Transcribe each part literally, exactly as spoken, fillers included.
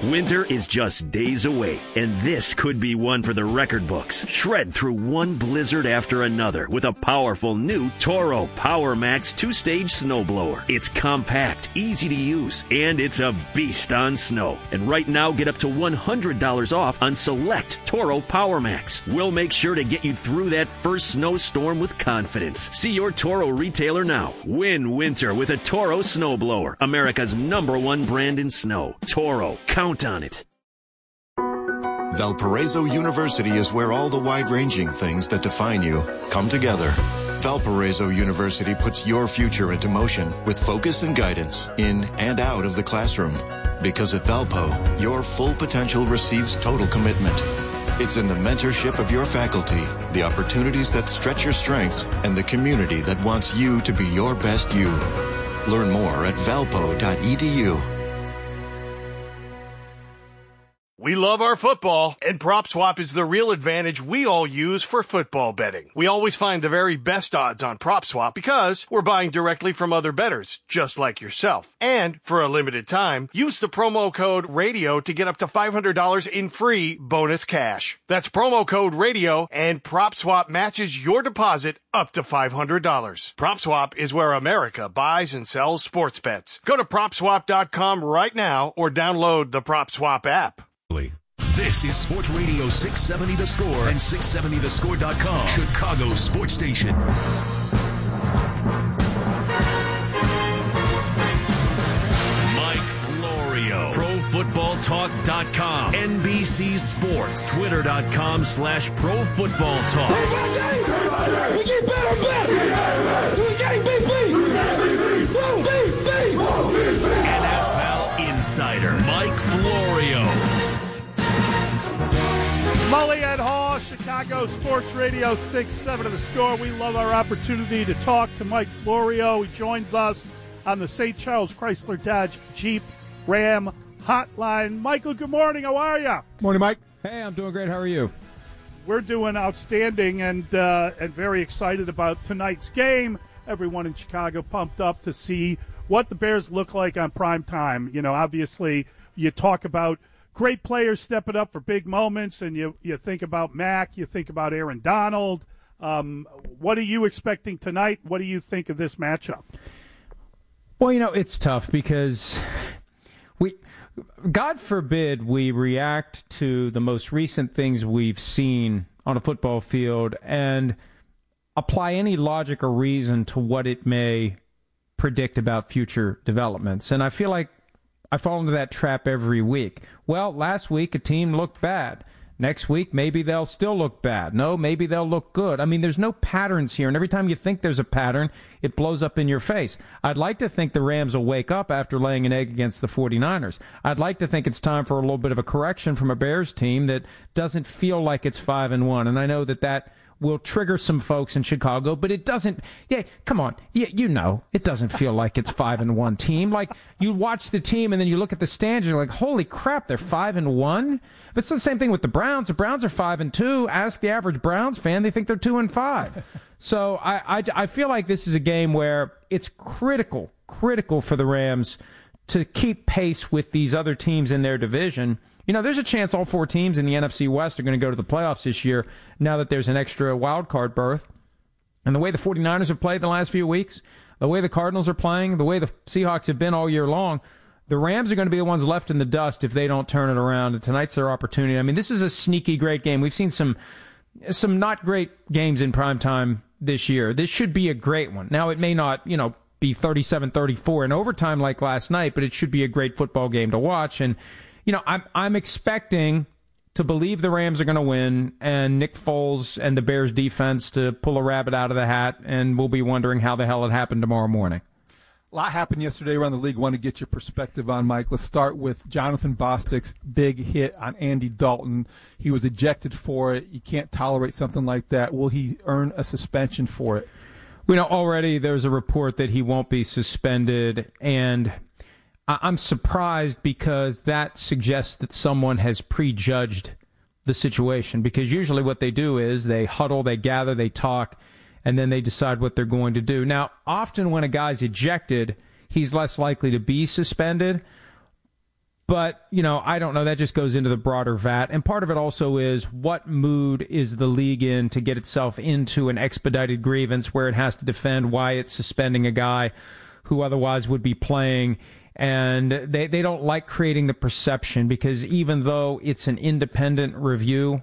Winter is just days away, and this could be one for the record books. Shred through one blizzard after another with a powerful new Toro PowerMax two-stage snowblower. It's compact, easy to use, and it's a beast on snow. And right now, get up to one hundred dollars off on select Toro PowerMax. We'll make sure to get you through that first snowstorm with confidence. See your Toro retailer now. Win winter with a Toro snowblower, America's number one brand in snow. Toro. Count on it. Valparaiso University is where all the wide-ranging things that define you come together. Valparaiso University puts your future into motion with focus and guidance in and out of the classroom. Because at Valpo, your full potential receives total commitment. It's in the mentorship of your faculty, the opportunities that stretch your strengths, and the community that wants you to be your best you. Learn more at valpo dot e d u. We love our football, and PropSwap is the real advantage we all use for football betting. We always find the very best odds on PropSwap because we're buying directly from other bettors, just like yourself. And for a limited time, use the promo code RADIO to get up to five hundred dollars in free bonus cash. That's promo code RADIO, and PropSwap matches your deposit up to five hundred dollars. PropSwap is where America buys and sells sports bets. Go to prop swap dot com right now or download the PropSwap app. This is Sports Radio six seventy The Score and six seventy the score dot com, Chicago's sports station. Mike Florio, pro football talk dot com, N B C Sports, twitter dot com slash pro football talk. We get better and better. We getting beat, beat. Whoa, beat, beat. N F L Insider, Mike Florio. Mully and Haw, Chicago Sports Radio six seventy The Score. We love our opportunity to talk to Mike Florio. He joins us on the Saint Charles Chrysler Dodge Jeep Ram hotline. Michael, good morning. How are you? Morning, Mike. Hey, I'm doing great. How are you? We're doing outstanding and uh, and very excited about tonight's game. Everyone in Chicago pumped up to see what the Bears look like on prime time. You know, obviously, you talk about great players stepping up for big moments, and you, you think about Mac, you think about Aaron Donald. Um, what are you expecting tonight? What do you think of this matchup? Well, you know, it's tough because we, God forbid we react to the most recent things we've seen on a football field and apply any logic or reason to what it may predict about future developments. And I feel like I fall into that trap every week. Well, last week a team looked bad. Next week, maybe they'll still look bad. No, maybe they'll look good. I mean, there's no patterns here, and every time you think there's a pattern, it blows up in your face. I'd like to think the Rams will wake up after laying an egg against the forty-niners. I'd like to think it's time for a little bit of a correction from a Bears team that doesn't feel like it's five and one, and I know that that will trigger some folks in Chicago, but it doesn't. Yeah, come on, yeah, you know, it doesn't feel like it's five and one team. Like you watch the team and then you look at the standings, you're like, holy crap, they're five and one. But it's the same thing with the Browns. The Browns are five and two. Ask the average Browns fan, they think they're two and five. So I, I, I feel like this is a game where it's critical, critical for the Rams to keep pace with these other teams in their division. You know, there's a chance all four teams in the N F C West are going to go to the playoffs this year now that there's an extra wild card berth. And the way the forty-niners have played the last few weeks, the way the Cardinals are playing, the way the Seahawks have been all year long, the Rams are going to be the ones left in the dust if they don't turn it around. And tonight's their opportunity. I mean, this is a sneaky great game. We've seen some some not great games in primetime this year. This should be a great one. Now, it may not, you know, be thirty-seven thirty-four in overtime like last night, but it should be a great football game to watch. And you know, I'm I'm expecting to believe the Rams are going to win, and Nick Foles and the Bears defense to pull a rabbit out of the hat, and we'll be wondering how the hell it happened tomorrow morning. A lot happened yesterday around the league. I want to get your perspective on, Mike. Let's start with Jonathan Bostic's big hit on Andy Dalton. He was ejected for it. You can't tolerate something like that. Will he earn a suspension for it? We know already there's a report that he won't be suspended, and I'm surprised because that suggests that someone has prejudged the situation, because usually what they do is they huddle, they gather, they talk, and then they decide what they're going to do. Now, often when a guy's ejected, he's less likely to be suspended. But, you know, I don't know. That just goes into the broader vat. And part of it also is what mood is the league in to get itself into an expedited grievance where it has to defend why it's suspending a guy who otherwise would be playing. And they, they don't like creating the perception because even though it's an independent review,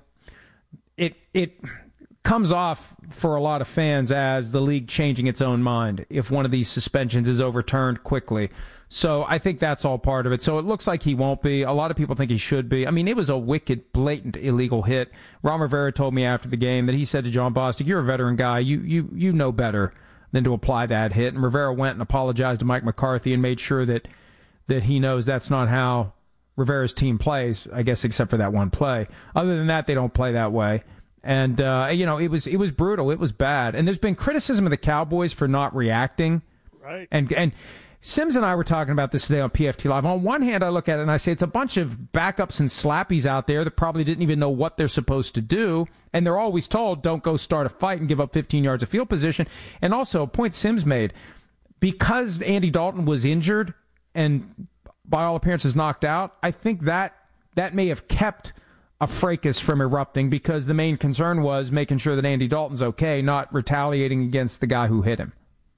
it it comes off for a lot of fans as the league changing its own mind if one of these suspensions is overturned quickly. So I think that's all part of it. So it looks like he won't be. A lot of people think he should be. I mean, it was a wicked, blatant, illegal hit. Ron Rivera told me after the game that he said to John Bostic, you're a veteran guy. You you you know better than to apply that hit. And Rivera went and apologized to Mike McCarthy and made sure that, that he knows that's not how Rivera's team plays, I guess, except for that one play. Other than that, they don't play that way. And, uh, you know, it was it was brutal. It was bad. And there's been criticism of the Cowboys for not reacting. Right. And and Sims and I were talking about this today on P F T Live. On one hand, I look at it and I say it's a bunch of backups and slappies out there that probably didn't even know what they're supposed to do. And they're always told, don't go start a fight and give up fifteen yards of field position. And also, a point Sims made, because Andy Dalton was injured and by all appearances knocked out, I think that that may have kept a fracas from erupting because the main concern was making sure that Andy Dalton's okay, not retaliating against the guy who hit him.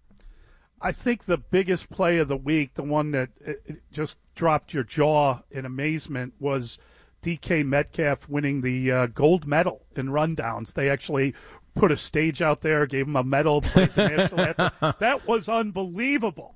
I think the biggest play of the week, the one that it just dropped your jaw in amazement, was D K Metcalf winning the uh, gold medal in rundowns. They actually put a stage out there, gave him a medal, played the national anthem. That was unbelievable.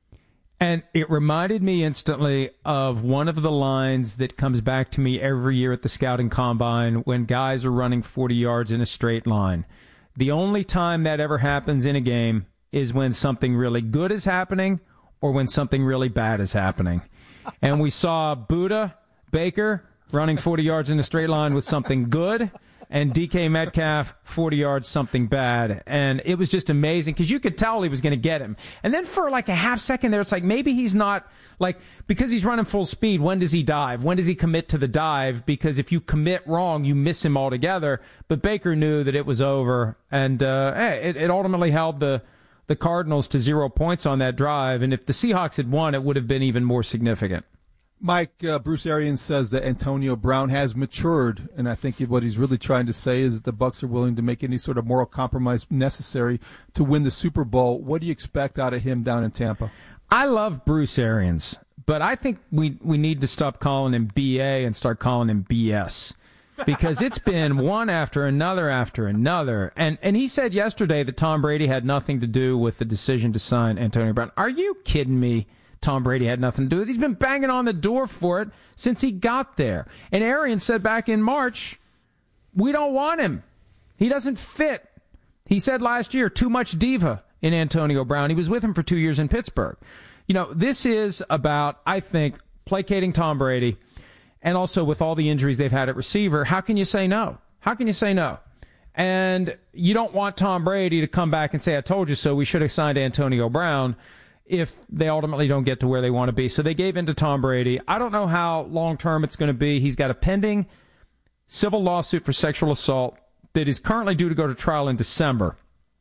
And it reminded me instantly of one of the lines that comes back to me every year at the Scouting Combine when guys are running forty yards in a straight line. The only time that ever happens in a game is when something really good is happening or when something really bad is happening. And we saw Buda Baker running forty yards in a straight line with something good, and D K Metcalf forty yards, something bad. And it was just amazing because you could tell he was going to get him. And then for like a half second there, it's like maybe he's not, like, because he's running full speed, when does he dive? When does he commit to the dive? Because if you commit wrong, you miss him altogether. But Baker knew that it was over, and uh, hey, it, it ultimately held the the Cardinals to zero points on that drive. And if the Seahawks had won, it would have been even more significant. Mike, uh, Bruce Arians says that Antonio Brown has matured, and I think what he's really trying to say is that the Bucs are willing to make any sort of moral compromise necessary to win the Super Bowl. What do you expect out of him down in Tampa? I love Bruce Arians, but I think we we need to stop calling him B A and start calling him B S. Because it's been one after another after another. And and he said yesterday that Tom Brady had nothing to do with the decision to sign Antonio Brown. Are you kidding me? Tom Brady had nothing to do with it. He's been banging on the door for it since he got there. And Arians said back in March, we don't want him. He doesn't fit. He said last year, too much diva in Antonio Brown. He was with him for two years in Pittsburgh. You know, this is about, I think, placating Tom Brady. And also with all the injuries they've had at receiver, how can you say no? How can you say no? And you don't want Tom Brady to come back and say, I told you so, we should have signed Antonio Brown if they ultimately don't get to where they want to be. So they gave in to Tom Brady. I don't know how long-term it's going to be. He's got a pending civil lawsuit for sexual assault that is currently due to go to trial in December.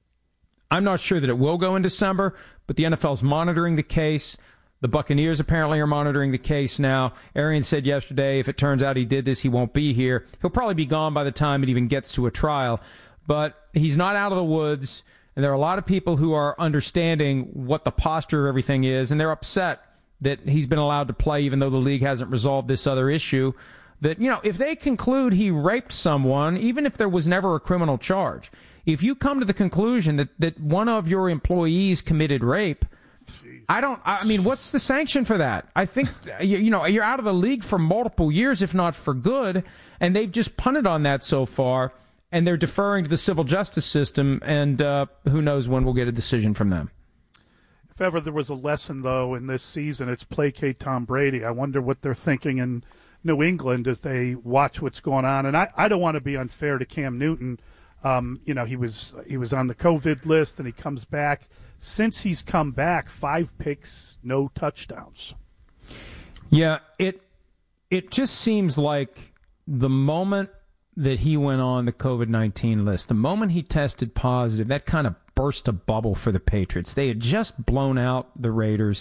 I'm not sure that it will go in December, but the N F L is monitoring the case. The Buccaneers apparently are monitoring the case now. Arians said yesterday if it turns out he did this, he won't be here. He'll probably be gone by the time it even gets to a trial. But he's not out of the woods, and there are a lot of people who are understanding what the posture of everything is, and they're upset that he's been allowed to play even though the league hasn't resolved this other issue. That, you know, if they conclude he raped someone, even if there was never a criminal charge, if you come to the conclusion that, that one of your employees committed rape, I don't, I mean, what's the sanction for that? I think, you, you know, you're out of the league for multiple years, if not for good, and they've just punted on that so far, and they're deferring to the civil justice system, and uh, who knows when we'll get a decision from them. If ever there was a lesson, though, in this season, it's placate Tom Brady. I wonder what they're thinking in New England as they watch what's going on. And I, I don't want to be unfair to Cam Newton. Um, you know, he was he was on the COVID list, and he comes back. Since he's come back, five picks, no touchdowns. Yeah, it it just seems like the moment that he went on the COVID nineteen list, the moment he tested positive, that kind of burst a bubble for the Patriots. They had just blown out the Raiders.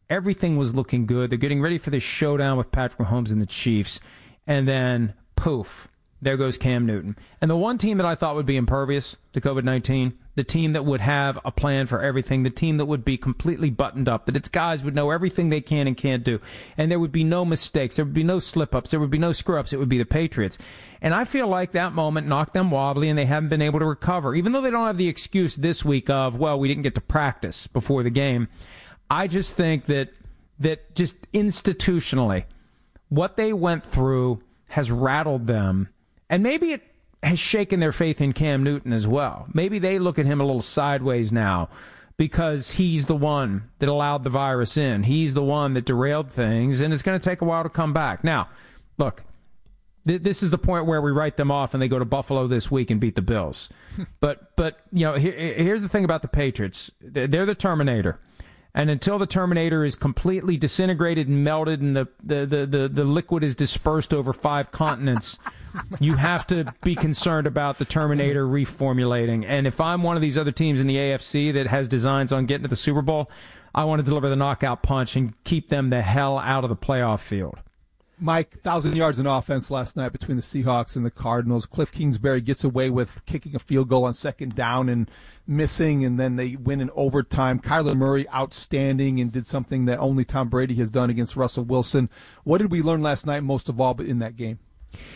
Everything was looking good. They're getting ready for this showdown with Patrick Mahomes and the Chiefs. And then, poof, there goes Cam Newton. And the one team that I thought would be impervious to COVID nineteen, the team that would have a plan for everything, the team that would be completely buttoned up, that its guys would know everything they can and can't do, and there would be no mistakes, there would be no slip-ups, there would be no screw-ups, it would be the Patriots. And I feel like that moment knocked them wobbly and they haven't been able to recover. Even though they don't have the excuse this week of, well, we didn't get to practice before the game, I just think that that just institutionally, what they went through has rattled them. And maybe it has shaken their faith in Cam Newton as well. Maybe they look at him a little sideways now because he's the one that allowed the virus in. He's the one that derailed things, and it's going to take a while to come back. Now, look, th- this is the point where we write them off and they go to Buffalo this week and beat the Bills. but, but you know, here, here's the thing about the Patriots. They're the Terminator. And until the Terminator is completely disintegrated and melted and the, the, the, the, the liquid is dispersed over five continents, you have to be concerned about the Terminator reformulating. And if I'm one of these other teams in the A F C that has designs on getting to the Super Bowl, I want to deliver the knockout punch and keep them the hell out of the playoff field. Mike, one thousand yards in offense last night between the Seahawks and the Cardinals. Cliff Kingsbury gets away with kicking a field goal on second down and missing, and then they win in overtime. Kyler Murray outstanding and did something that only Tom Brady has done against Russell Wilson. What did we learn last night most of all in that game?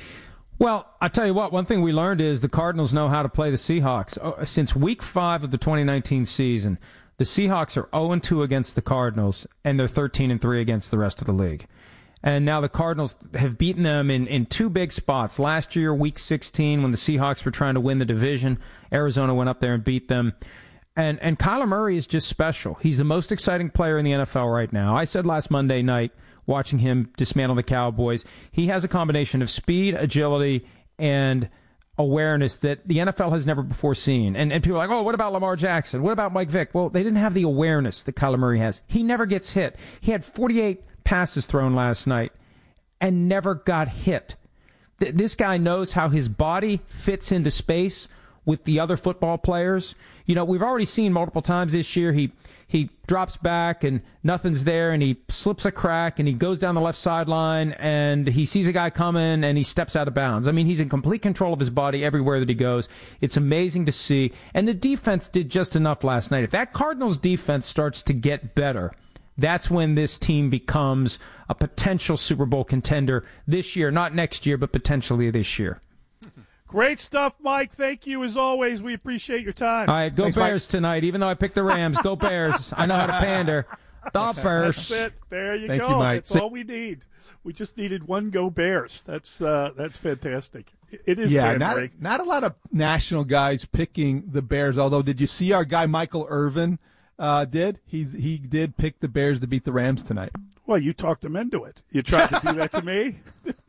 Well, I tell you what, one thing we learned is the Cardinals know how to play the Seahawks. Since week five of the twenty nineteen season, the Seahawks are oh and two against the Cardinals, and they're thirteen and three against the rest of the league. And now the Cardinals have beaten them in, in two big spots. Last year, week sixteen, when the Seahawks were trying to win the division, Arizona went up there and beat them. And and Kyler Murray is just special. He's the most exciting player in the N F L right now. I said last Monday night, watching him dismantle the Cowboys, he has a combination of speed, agility, and awareness that the N F L has never before seen. And, and people are like, oh, what about Lamar Jackson? What about Mike Vick? Well, they didn't have the awareness that Kyler Murray has. He never gets hit. He had forty-eight passes thrown last night and never got hit. Th- this guy knows how his body fits into space with the other football players. You know, we've already seen multiple times this year he he drops back and nothing's there and he slips a crack and he goes down the left sideline and he sees a guy coming and he steps out of bounds. I mean, he's in complete control of his body everywhere that he goes. It's amazing to see. And the defense did just enough last night. If that Cardinals defense starts to get better, that's when this team becomes a potential Super Bowl contender this year. Not next year, but potentially this year. Great stuff, Mike. Thank you, as always. We appreciate your time. All right, go Thanks, Bears Mike. tonight. Even though I picked the Rams, go Bears. I know how to pander. The Bears. That's it. There you Thank go. you, Mike. That's all we need. We just needed one go Bears. That's uh, that's fantastic. It is Yeah, grand not, break. not a lot of national guys picking the Bears, although did you see our guy Michael Irvin uh, did? He's He did pick the Bears to beat the Rams tonight. Well, you talked him into it. You tried to do that to me?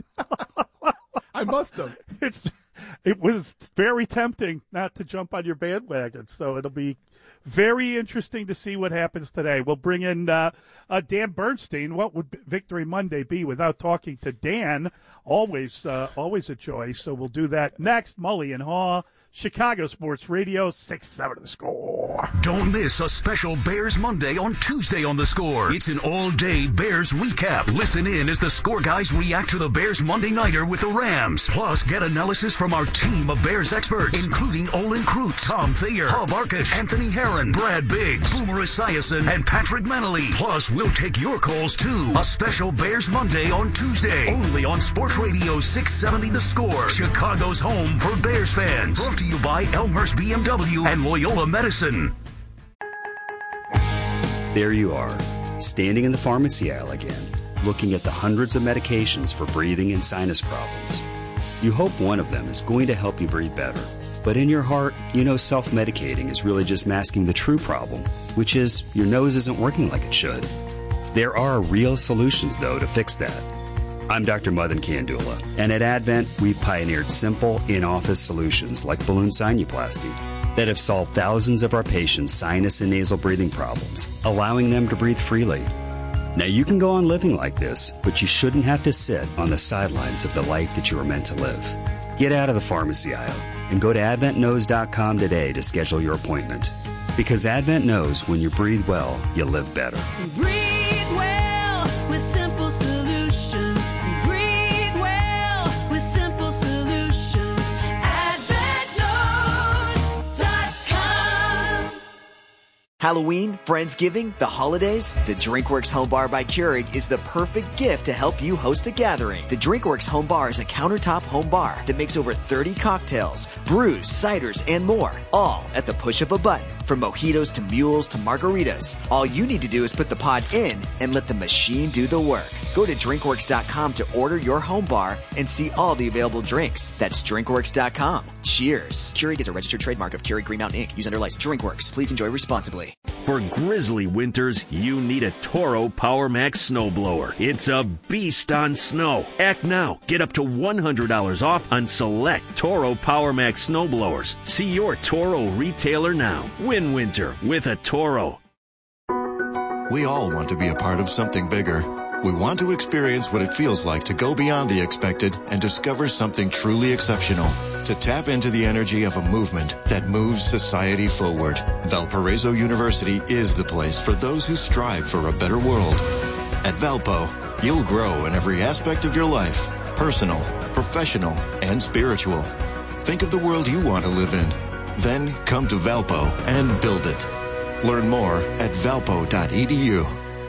I must have. It's It was very tempting not to jump on your bandwagon, so it'll be very interesting to see what happens today. We'll bring in uh, uh, Dan Bernstein. What would Victory Monday be without talking to Dan? Always, uh, always a joy. So we'll do that next. Mully and Haw, Chicago Sports Radio, six seven The Score. Don't miss a special Bears Monday on Tuesday on The Score. It's an all-day Bears recap. Listen in as the Score guys react to the Bears Monday Nighter with the Rams. Plus, get analysis from our team of Bears experts, including Olin Kreutz, Tom Thayer, Bob Arkush, Anthony Herron, Brad Biggs, Boomer Esiason, and Patrick Manley. Plus, we'll take your calls, too. A special Bears Monday on Tuesday, only on Sports Radio six seventy The Score, Chicago's home for Bears fans. Brought to you by Elmhurst B M W and Loyola Medicine. There you are, standing in the pharmacy aisle again, looking at the hundreds of medications for breathing and sinus problems. You hope one of them is going to help you breathe better. But in your heart, you know self-medicating is really just masking the true problem, which is your nose isn't working like it should. There are real solutions, though, to fix that. I'm Doctor Madan Kandula, and at Advent, we've pioneered simple, in-office solutions like balloon sinuplasty that have solved thousands of our patients' sinus and nasal breathing problems, allowing them to breathe freely. Now, you can go on living like this, but you shouldn't have to sit on the sidelines of the life that you were meant to live. Get out of the pharmacy aisle and go to advent nose dot com today to schedule your appointment. Because Advent knows when you breathe well, you live better. Breathe well. Halloween, Friendsgiving, the holidays? The DrinkWorks Home Bar by Keurig is the perfect gift to help you host a gathering. The DrinkWorks Home Bar is a countertop home bar that makes over thirty cocktails, brews, ciders, and more, all at the push of a button. From mojitos to mules to margaritas, all you need to do is put the pod in and let the machine do the work. Go to drinkworks dot com to order your home bar and see all the available drinks. That's drinkworks dot com. Cheers. Keurig is a registered trademark of Keurig Green Mountain Incorporated. Use under license. DrinkWorks. Please enjoy responsibly. For grizzly winters, you need a Toro PowerMax snowblower. It's a beast on snow. Act now. Get up to one hundred dollars off on select Toro PowerMax snowblowers. See your Toro retailer now. Win winter with a Toro. We all want to be a part of something bigger. We want to experience what it feels like to go beyond the expected and discover something truly exceptional. To tap into the energy of a movement that moves society forward. Valparaiso University is the place for those who strive for a better world. At Valpo, you'll grow in every aspect of your life. Personal, professional, and spiritual. Think of the world you want to live in. Then come to Valpo and build it. Learn more at valpo dot e d u.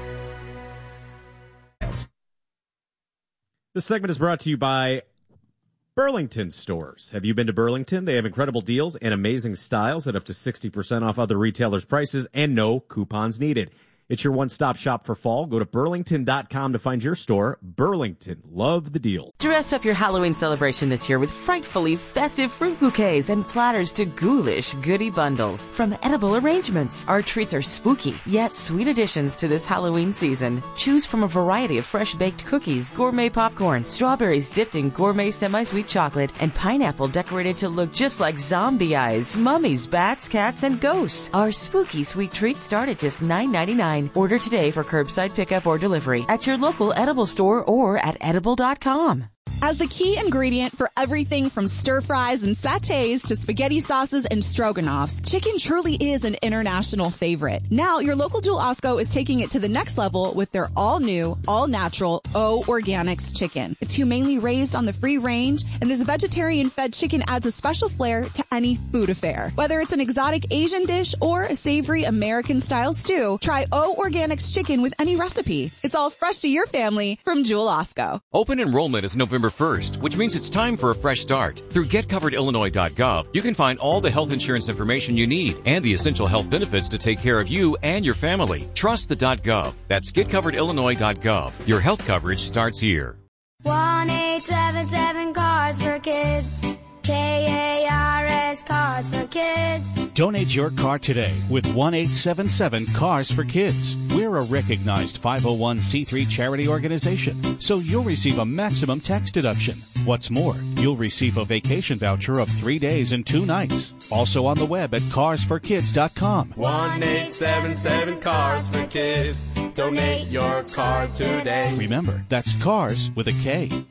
This segment is brought to you by Burlington Stores. Have you been to Burlington? They have incredible deals and amazing styles at up to sixty percent off other retailers' prices and no coupons needed. It's your one-stop shop for fall. Go to burlington dot com to find your store. Burlington. Love the deal. Dress up your Halloween celebration this year with frightfully festive fruit bouquets and platters to ghoulish goodie bundles. From edible arrangements, our treats are spooky, yet sweet additions to this Halloween season. Choose from a variety of fresh-baked cookies, gourmet popcorn, strawberries dipped in gourmet semi-sweet chocolate, and pineapple decorated to look just like zombie eyes, mummies, bats, cats, and ghosts. Our spooky sweet treats start at just nine ninety-nine. Order today for curbside pickup or delivery at your local edible store or at edible dot com. As the key ingredient for everything from stir fries and satays to spaghetti sauces and stroganoffs, chicken truly is an international favorite. Now, your local Jewel Osco is taking it to the next level with their all-new, all-natural O Organics chicken. It's humanely raised on the free range, and this vegetarian-fed chicken adds a special flair to any food affair. Whether it's an exotic Asian dish or a savory American-style stew, try O Organics chicken with any recipe. It's all fresh to your family from Jewel Osco. Open enrollment is November first, which means it's time for a fresh start. Through get covered illinois dot gov, you can find all the health insurance information you need and the essential health benefits to take care of you and your family. Trust the .gov. That's get covered illinois dot gov. Your health coverage starts here. one eight seven seven Cars for Kids. K A R S Cars for Kids. Donate your car today with one eight seven seven Cars for Kids. We're a recognized five oh one c three charity organization, so you'll receive a maximum tax deduction. What's more, you'll receive a vacation voucher of three days and two nights. Also on the web at cars for kids dot com. one eight seven seven Cars for Kids. Donate your car today. Remember, that's Cars with a K.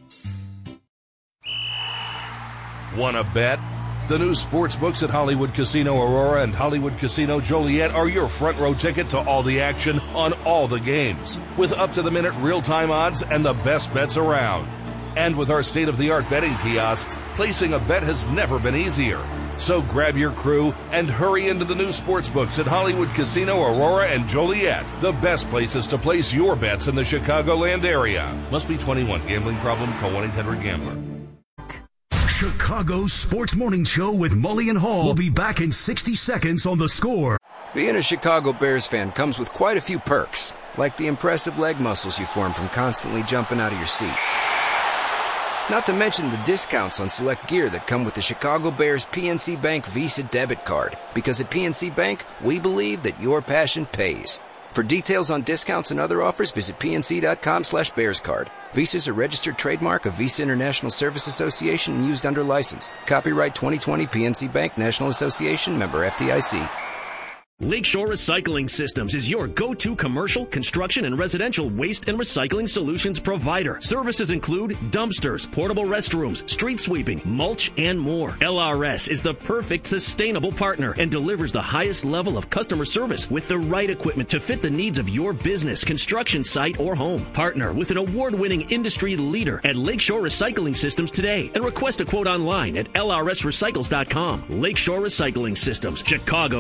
Want to bet? The new sports books at Hollywood Casino Aurora and Hollywood Casino Joliet are your front row ticket to all the action on all the games, with up-to-the-minute real-time odds and the best bets around. And with our state-of-the-art betting kiosks, placing a bet has never been easier. So grab your crew and hurry into the new sports books at Hollywood Casino Aurora and Joliet, the best places to place your bets in the Chicagoland area. Must be twenty-one. Gambling problem? Call one eight hundred gambler. Chicago's Sports Morning Show with Mully and Hall will be back in sixty seconds on The Score. Being a Chicago Bears fan comes with quite a few perks, like the impressive leg muscles you form from constantly jumping out of your seat. Not to mention the discounts on select gear that come with the Chicago Bears P N C Bank Visa debit card, because at P N C Bank, we believe that your passion pays. For details on discounts and other offers, visit pnc.com slash bearscard. Visa is a registered trademark of Visa International Service Association and used under license. Copyright twenty twenty P N C Bank National Association, member F D I C. Lakeshore Recycling Systems is your go-to commercial, construction, and residential waste and recycling solutions provider. Services include dumpsters, portable restrooms, street sweeping, mulch, and more. L R S is the perfect sustainable partner and delivers the highest level of customer service with the right equipment to fit the needs of your business, construction site, or home. Partner with an award-winning industry leader at Lakeshore Recycling Systems today and request a quote online at L R S recycles dot com. Lakeshore Recycling Systems, Chicago.